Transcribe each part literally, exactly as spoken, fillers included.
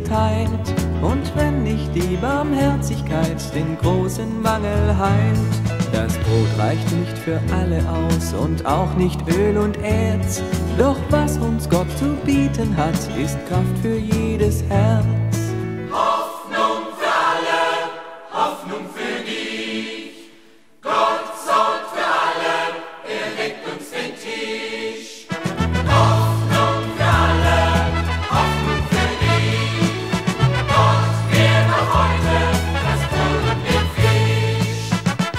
verteilt. Und wenn nicht die Barmherzigkeit den großen Mangel heilt, das Brot reicht nicht für alle aus und auch nicht Öl und Erz. Doch was uns Gott zu bieten hat, ist Kraft für jedes Herz. Hoffnung für alle, Hoffnung für dich. Gott sorgt für alle, er deckt uns den Tisch. Hoffnung für alle, Hoffnung für dich. Gott wird auch heute das Brot und den Fisch.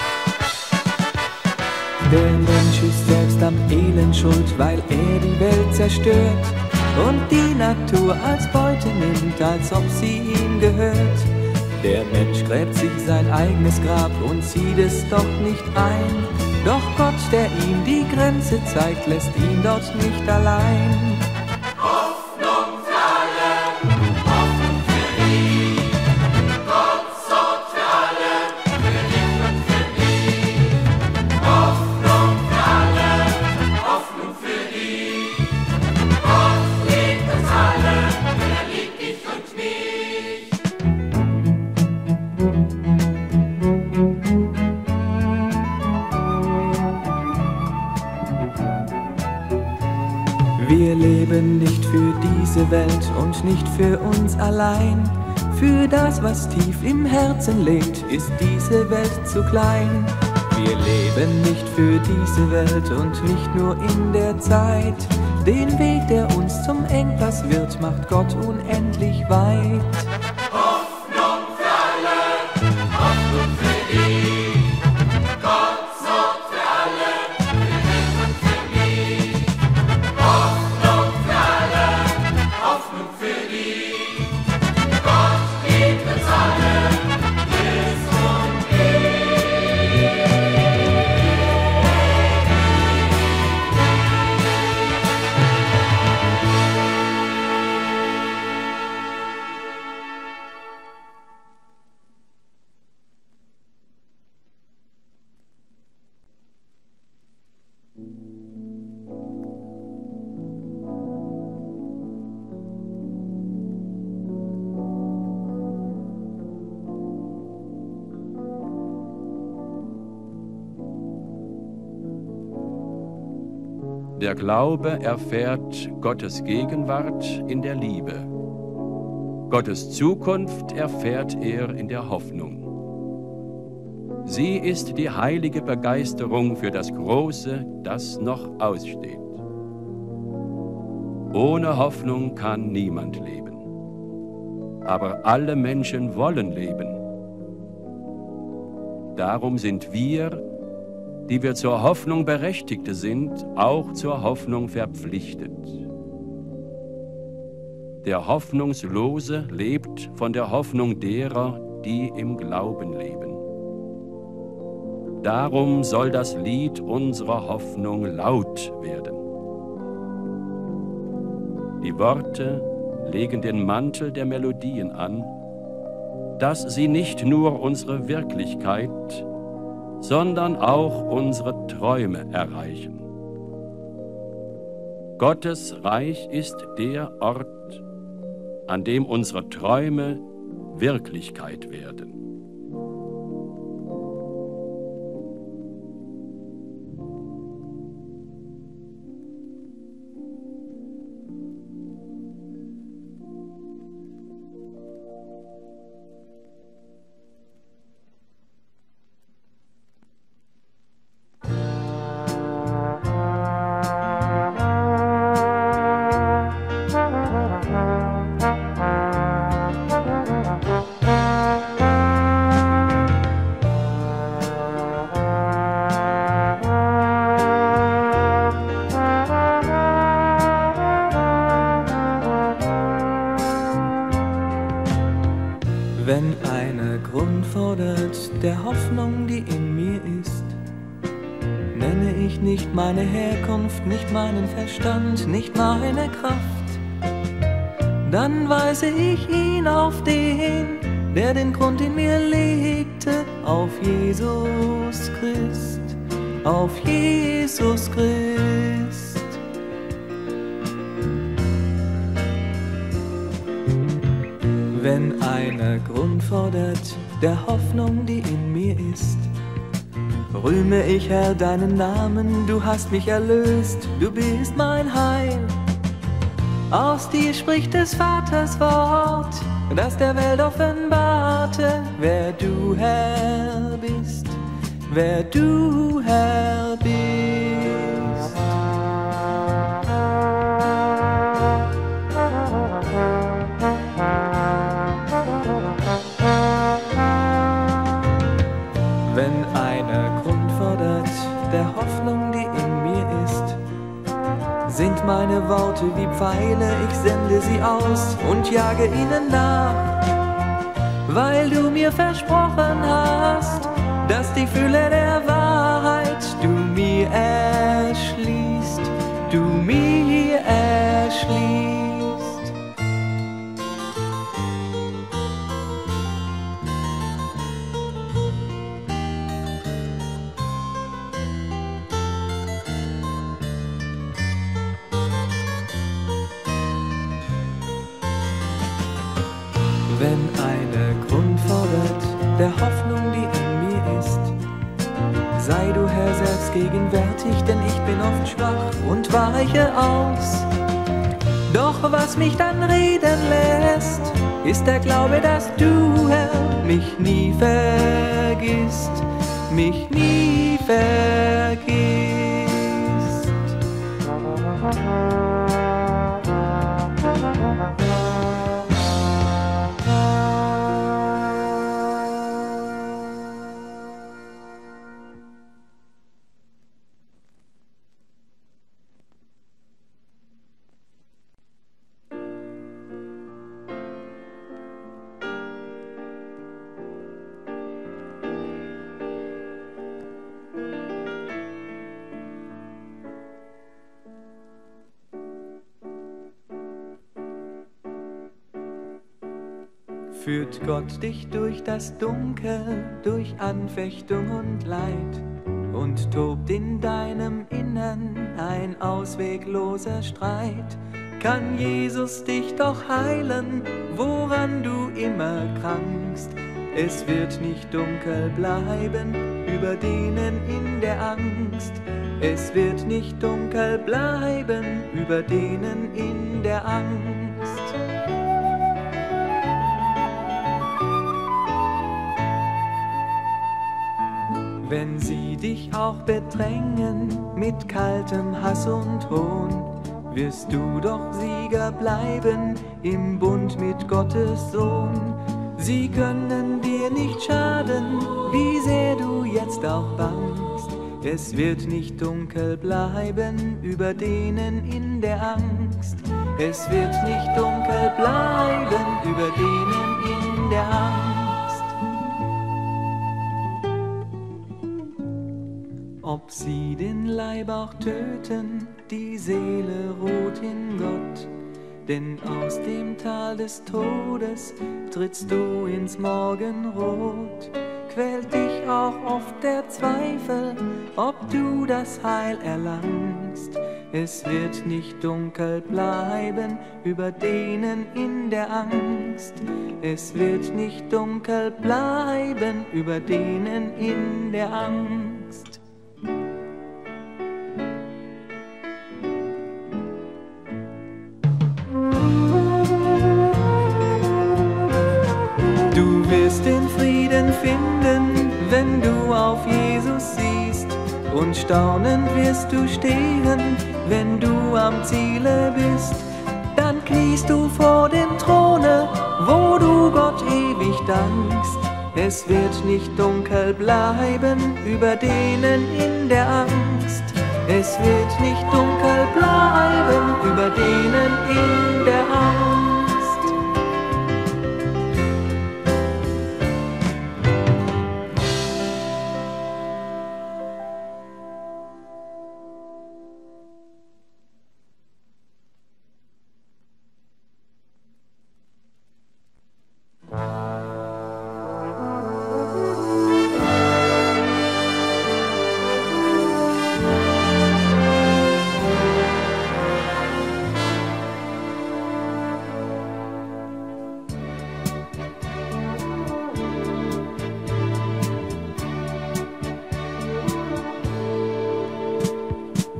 Der Mensch ist selbst am Elend schuld, weil er die Welt zerstört und die Natur als Beute nimmt, als ob sie ihm gehört. Der Mensch gräbt sich sein eigenes Grab und zieht es doch nicht ein. Doch Gott, der ihm die Grenze zeigt, lässt ihn dort nicht allein. Hoffnung für alle, Hoffnung für dich. Gott sorgt für alle, für dich und für mich. Hoffnung für alle, Hoffnung für dich. Gott liebt uns alle, er liebt dich und mich. Wir leben nicht für diese Welt und nicht für uns allein. Für das, was tief im Herzen lebt, ist diese Welt zu klein. Wir leben nicht für diese Welt und nicht nur in der Zeit. Den Weg, der uns zum Engpass wird, macht Gott unendlich weit. Hoffnung für alle, Hoffnung für dich. Gott sorgt für alle, für dich und für mich. Hoffnung für alle, Hoffnung für dich. Gott liebt uns alle, Jesus und ich. Der Glaube erfährt Gottes Gegenwart in der Liebe. Gottes Zukunft erfährt er in der Hoffnung. Sie ist die heilige Begeisterung für das Große, das noch aussteht. Ohne Hoffnung kann niemand leben. Aber alle Menschen wollen leben. Darum sind wir, die wir zur Hoffnung Berechtigte sind, auch zur Hoffnung verpflichtet. Der Hoffnungslose lebt von der Hoffnung derer, die im Glauben leben. Darum soll das Lied unserer Hoffnung laut werden. Die Worte legen den Mantel der Melodien an, dass sie nicht nur unsere Wirklichkeit, sondern auch unsere Träume erreichen. Gottes Reich ist der Ort, an dem unsere Träume Wirklichkeit werden. Wenn einer Grund fordert der Hoffnung, die in mir ist, nenne ich nicht meine Herkunft, nicht meinen Verstand, nicht meine Kraft. Dann weise ich ihn auf den, der den Grund in mir legte, auf Jesus Christ, auf Jesus Christ. Wenn einer Grund fordert der Hoffnung, die in mir ist, rühme ich, Herr, deinen Namen, du hast mich erlöst, du bist mein Heil. Aus dir spricht des Vaters Wort, das der Welt offenbarte, wer du, Herr, bist, wer du, Herr, bist. Wenn einer Grund fordert der Hoffnung, die in mir ist, sind meine Worte wie Pfeile, ich sende sie aus und jage ihnen nach, weil du mir versprochen hast, dass die Fülle der Wahrheit du mir erschließt, du mir erschließt. Wenn einer Grund fordert der Hoffnung, die in mir ist, sei du, Herr, selbst gegenwärtig, denn ich bin oft schwach und weiche aus. Doch was mich dann reden lässt, ist der Glaube, dass du, Herr, mich nie vergisst, mich nie vergisst. Führt Gott dich durch das Dunkel, durch Anfechtung und Leid und tobt in deinem Innern ein auswegloser Streit, kann Jesus dich doch heilen, woran du immer krankst. Es wird nicht dunkel bleiben über denen in der Angst. Es wird nicht dunkel bleiben über denen in der Angst. Wenn sie dich auch bedrängen mit kaltem Hass und Hohn, wirst du doch Sieger bleiben im Bund mit Gottes Sohn. Sie können dir nicht schaden, wie sehr du jetzt auch bangst. Es wird nicht dunkel bleiben über denen in der Angst. Es wird nicht dunkel bleiben über denen in der Angst. Ob sie den Leib auch töten, die Seele ruht in Gott. Denn aus dem Tal des Todes trittst du ins Morgenrot. Quält dich auch oft der Zweifel, ob du das Heil erlangst. Es wird nicht dunkel bleiben über denen in der Angst. Es wird nicht dunkel bleiben über denen in der Angst. Du wirst den Frieden finden, wenn du auf Jesus siehst, und staunend wirst du stehen, wenn du am Ziele bist. Dann kniest du vor dem Throne, wo du Gott ewig dankst. Es wird nicht dunkel bleiben über denen in der Angst. Es wird nicht dunkel bleiben über denen in der Angst.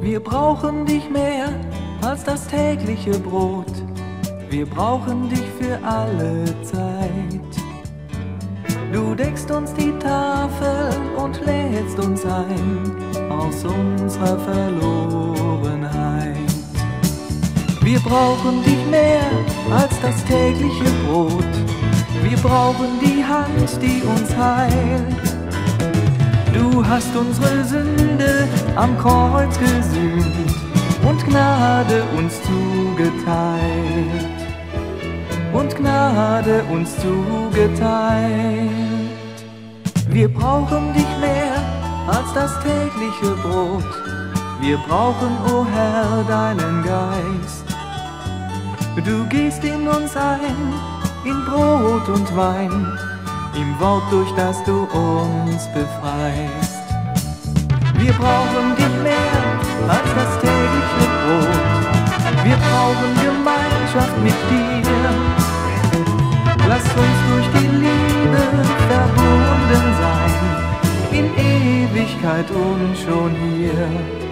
Wir brauchen dich mehr als das tägliche Brot. Wir brauchen dich für alle Zeit. Du deckst uns die Tafel und lädst uns ein aus unserer Verlorenheit. Wir brauchen dich mehr als das tägliche Brot. Wir brauchen die Hand, die uns heilt. Du hast unsere Sünde am Kreuz gesühnt und Gnade uns zugeteilt. Und Gnade uns zugeteilt. Wir brauchen dich mehr als das tägliche Brot. Wir brauchen, o Herr, deinen Geist. Du gehst in uns ein, in Brot und Wein, im Wort, durch das du uns befreist. Wir brauchen dich mehr als das tägliche Brot. Wir brauchen Gemeinschaft mit dir. Lass uns durch die Liebe verbunden sein, in Ewigkeit und schon hier.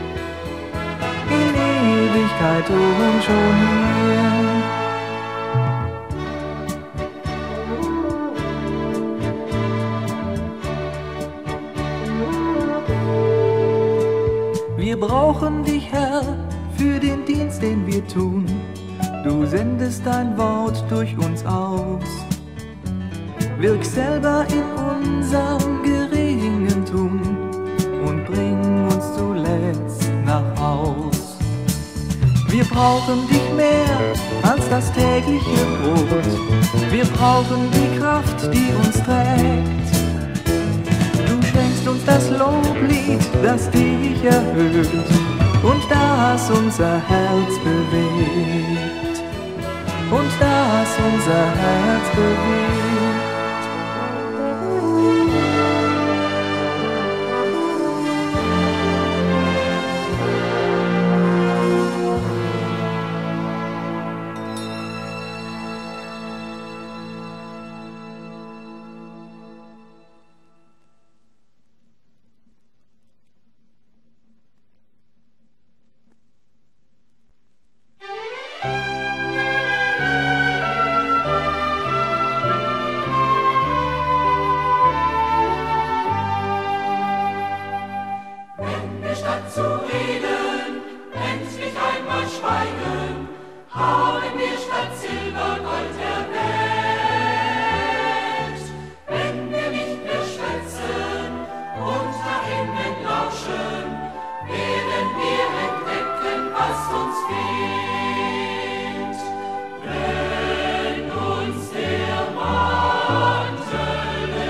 In Ewigkeit und schon hier. Wir brauchen dich, Herr, für den Dienst, den wir tun. Du sendest dein Wort durch uns aus. Wirk selber in unserem geringen Tun und bring uns zuletzt nach Haus. Wir brauchen dich mehr als das tägliche Brot. Wir brauchen die Kraft, die uns trägt. Du schenkst uns das Loblied, das dich erhöht und das unser Herz bewegt. Und das unser Herz bewegt.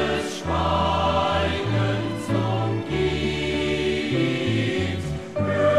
Für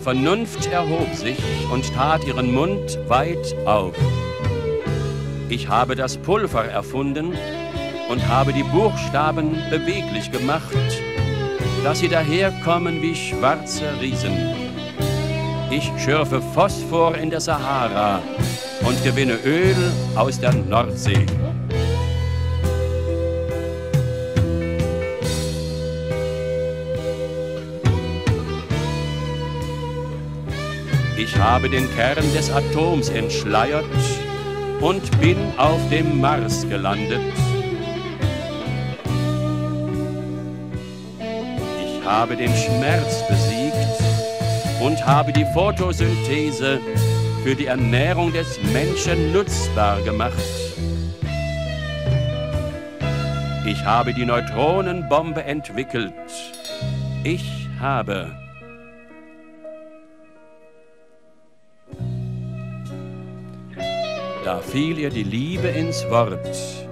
Vernunft erhob sich und tat ihren Mund weit auf. Ich habe das Pulver erfunden und habe die Buchstaben beweglich gemacht, dass sie daherkommen wie schwarze Riesen. Ich schürfe Phosphor in der Sahara und gewinne Öl aus der Nordsee. Ich habe den Kern des Atoms entschleiert und bin auf dem Mars gelandet. Ich habe den Schmerz besiegt und habe die Photosynthese für die Ernährung des Menschen nutzbar gemacht. Ich habe die Neutronenbombe entwickelt. Ich habe... Da fiel ihr die Liebe ins Wort.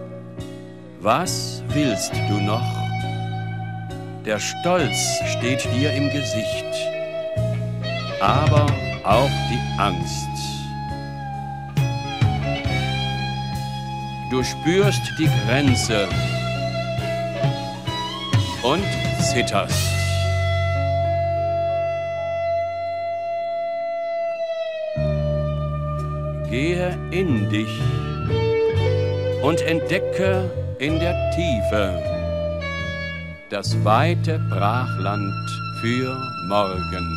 Was willst du noch? Der Stolz steht dir im Gesicht, aber auch die Angst. Du spürst die Grenze und zitterst. Gehe in dich und entdecke in der Tiefe das weite Brachland für morgen.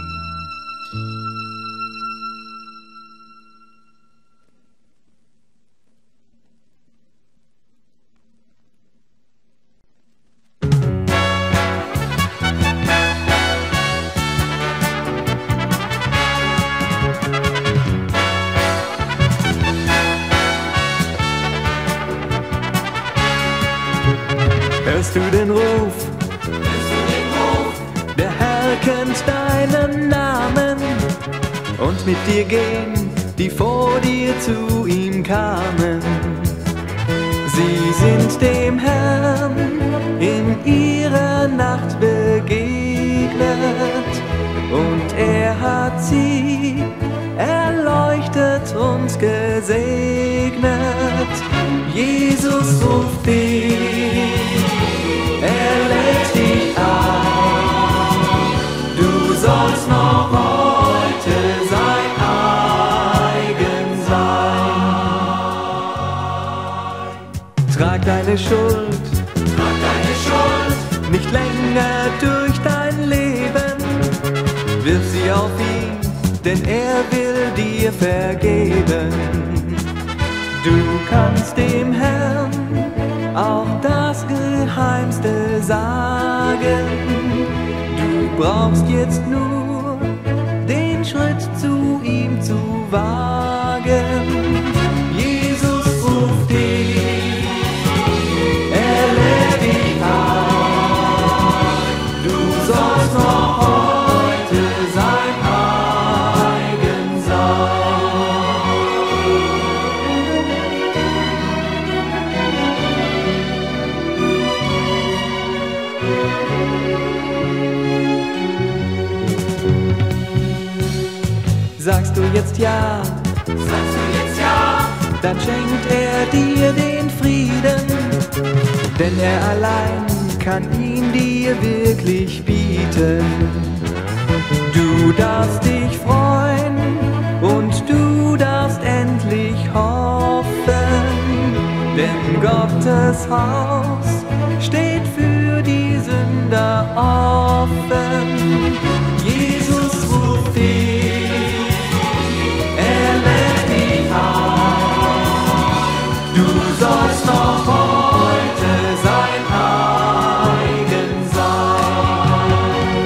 Hörst du den Ruf? Hörst du den Ruf? Der Herr kennt deinen Namen und mit dir gehen, die vor dir zu ihm kamen. Sie sind dem Herrn in ihrer Nacht begegnet und er hat sie erleuchtet und gesegnet. Jesus ruft dich, er lädt dich ein, du sollst noch heute sein eigen sein. Trag deine Schuld, trag deine Schuld nicht länger durch dein Leben, wirf sie auf ihn, denn er will dir vergeben. Du kannst dem Herrn auch das Geheimste sagen. Du brauchst jetzt nur den Schritt zu ihm zu wagen. Jesus ruft dich, er lädt dich ein. Du sollst noch heute sein eigen sein. Sagst du jetzt ja, sagst du jetzt ja, dann schenkt er dir den Frieden, denn er allein kann ihn dir wirklich bieten. Du darfst dich freuen und du darfst endlich hoffen, denn Gottes Haus steht für die Sünder offen. Jesus ruft dich, du sollst noch heute sein eigen sein.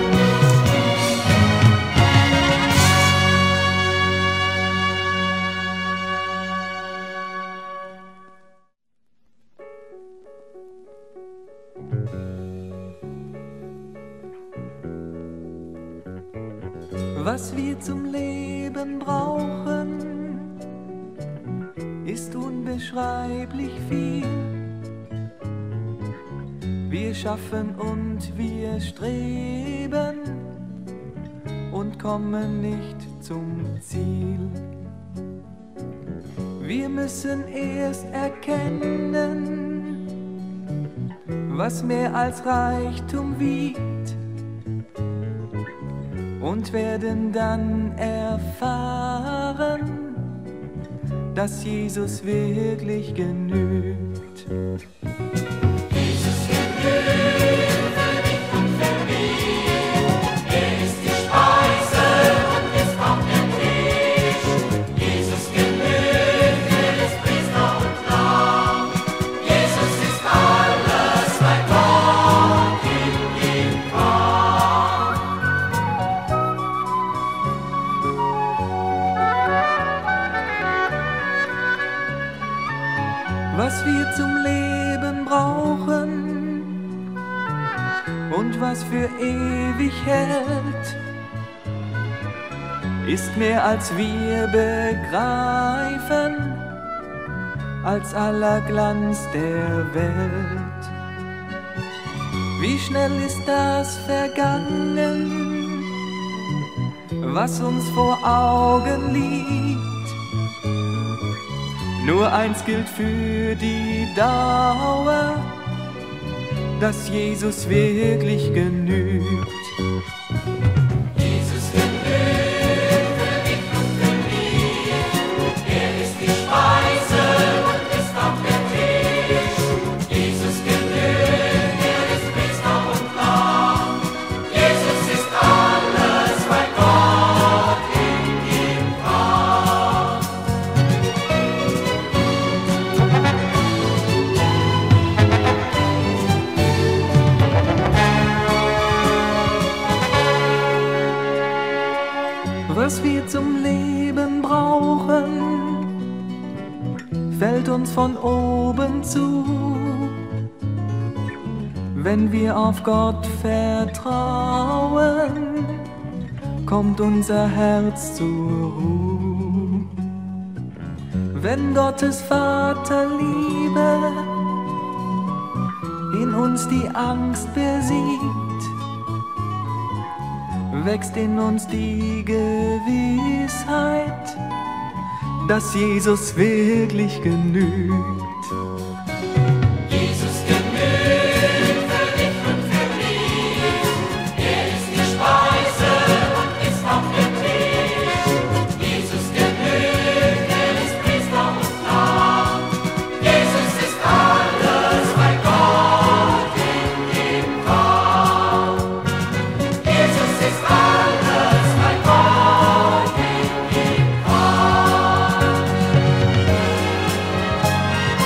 Was wir zum Leben brauchen, ist unbeschreiblich viel. Wir schaffen und wir streben und kommen nicht zum Ziel. Wir müssen erst erkennen, was mehr als Reichtum wiegt, und werden dann erfahren, dass Jesus wirklich genügt. Jesus genügt für dich und für mich. Er ist die Speise und ist auch der Tisch. Jesus genügt, er ist Priester und Lamm. Jesus ist alles, weil Gott in ihm kam. Was wir zum Leben brauchen und was für ewig hält, ist mehr als wir begreifen, als aller Glanz der Welt. Wie schnell ist das vergangen, was uns vor Augen liegt. Nur eins gilt für die Dauer, dass Jesus wirklich genügt. Jesus genügt für dich und für mich. Er ist die Speise und ist auch der Tisch. Jesus genügt, er ist Priester und Lamm. Jesus ist alles, weil Gott in ihm kam. Was wir zum Leben brauchen, fällt uns von oben zu, wenn wir auf Gott vertrauen, kommt unser Herz zur Ruhe. Wenn Gottes Vaterliebe in uns die Angst besiegt, wächst in uns die Gewissheit, dass Jesus wirklich genügt. Jesus genügt für dich und für mich. Er ist die Speise und ist auch der Tisch. Jesus genügt, er ist Priester und Lamm. Jesus ist alles, weil Gott in ihm kam. Jesus ist alles, weil Gott in ihm kam.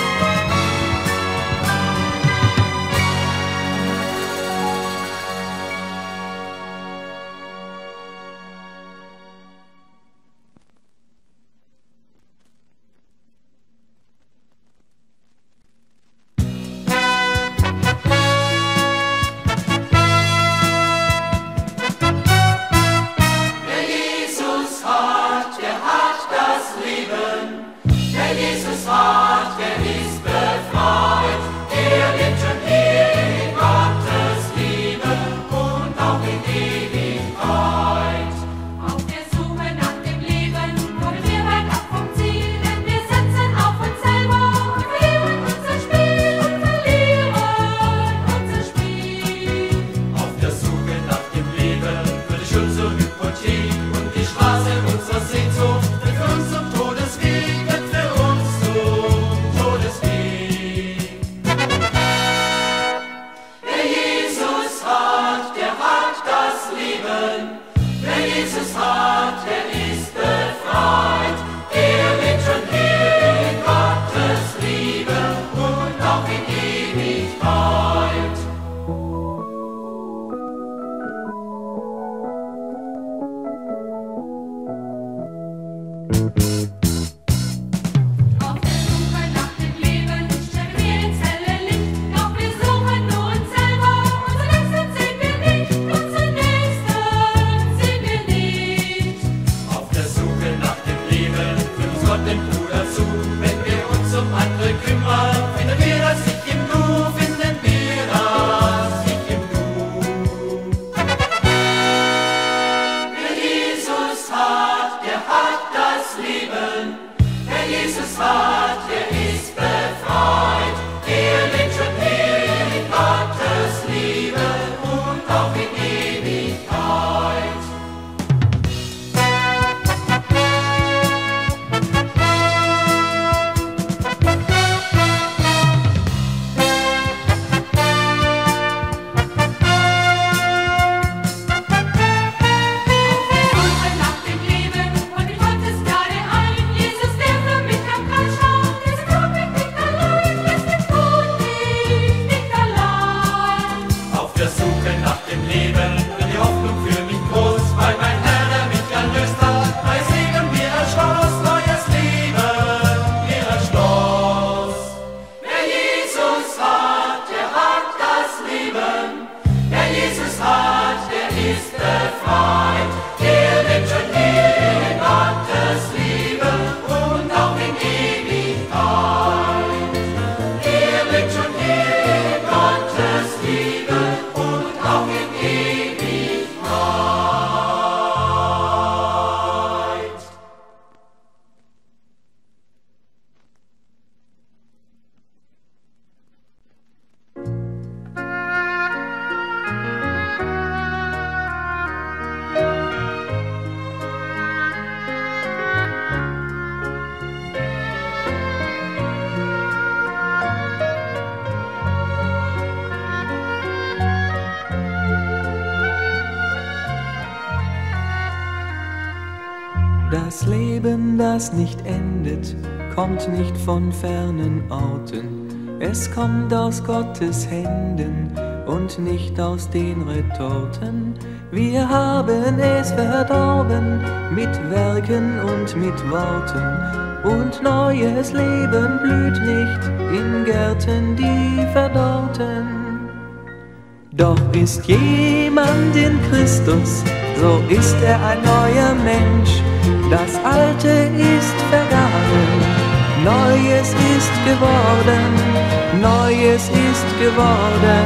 Das Leben, das nicht endet, kommt nicht von fernen Orten. Es kommt aus Gottes Händen und nicht aus den Retorten. Wir haben es verdorben mit Werken und mit Worten. Und neues Leben blüht nicht in Gärten, die verdorrten. Doch ist jemand in Christus, so ist er ein neuer Mensch. Das Alte ist vergangen, Neues ist geworden, Neues ist geworden.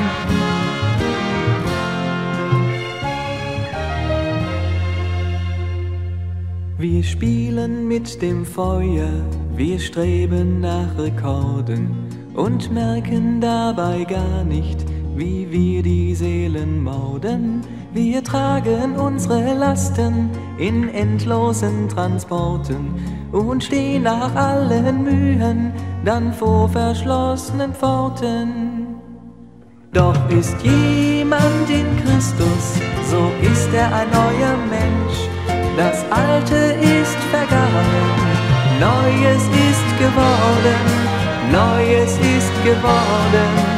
Wir spielen mit dem Feuer, wir streben nach Rekorden und merken dabei gar nicht, wie wir die Seelen morden. Wir tragen unsere Lasten in endlosen Transporten und stehen nach allen Mühen dann vor verschlossenen Pforten. Doch ist jemand in Christus, so ist er ein neuer Mensch. Das Alte ist vergangen, Neues ist geworden, Neues ist geworden.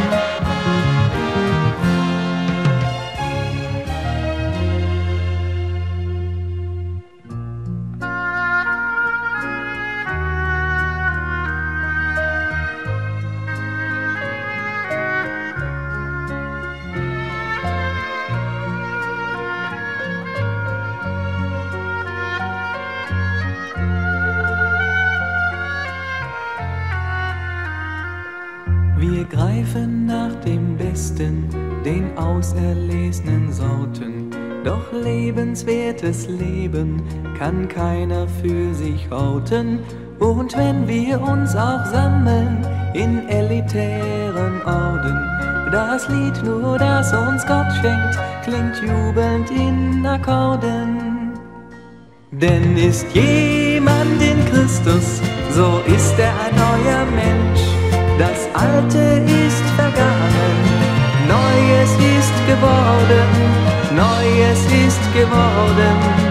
Wir greifen nach dem Besten, den auserlesenen Sorten. Doch lebenswertes Leben kann keiner für sich horten. Und wenn wir uns auch sammeln in elitären Orden, das Lied nur, das uns Gott schenkt, klingt jubelnd in Akkorden. Denn ist jemand in Christus, so ist er ein neuer Mensch. Das Alte ist vergangen, Neues ist geworden, Neues ist geworden.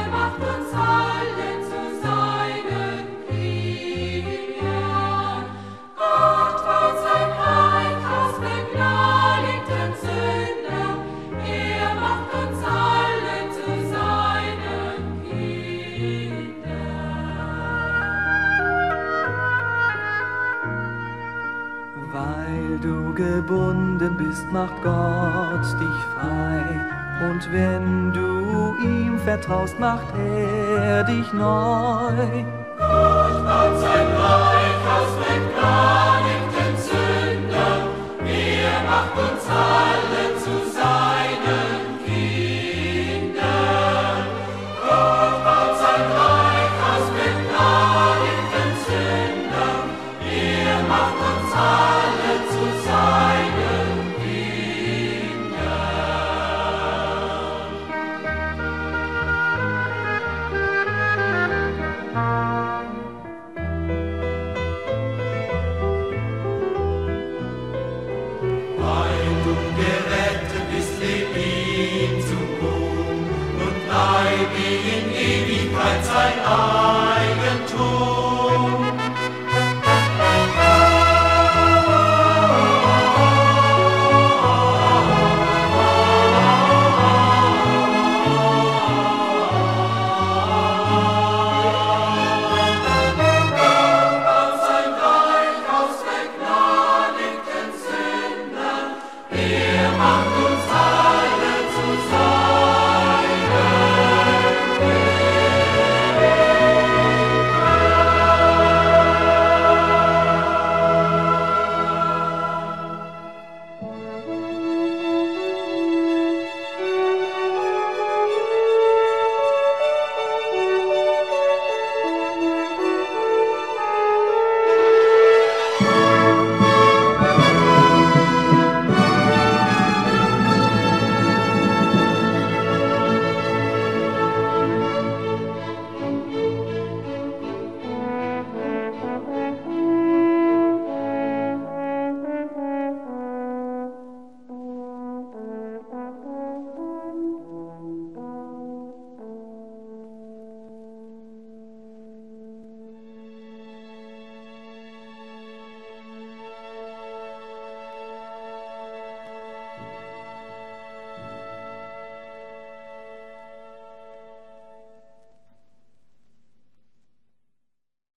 Uns alle zu seinen Kindern. Weil du gebunden bist, macht Gott dich frei. Und wenn du ihm vertraust, macht er dich neu. Gott baut sein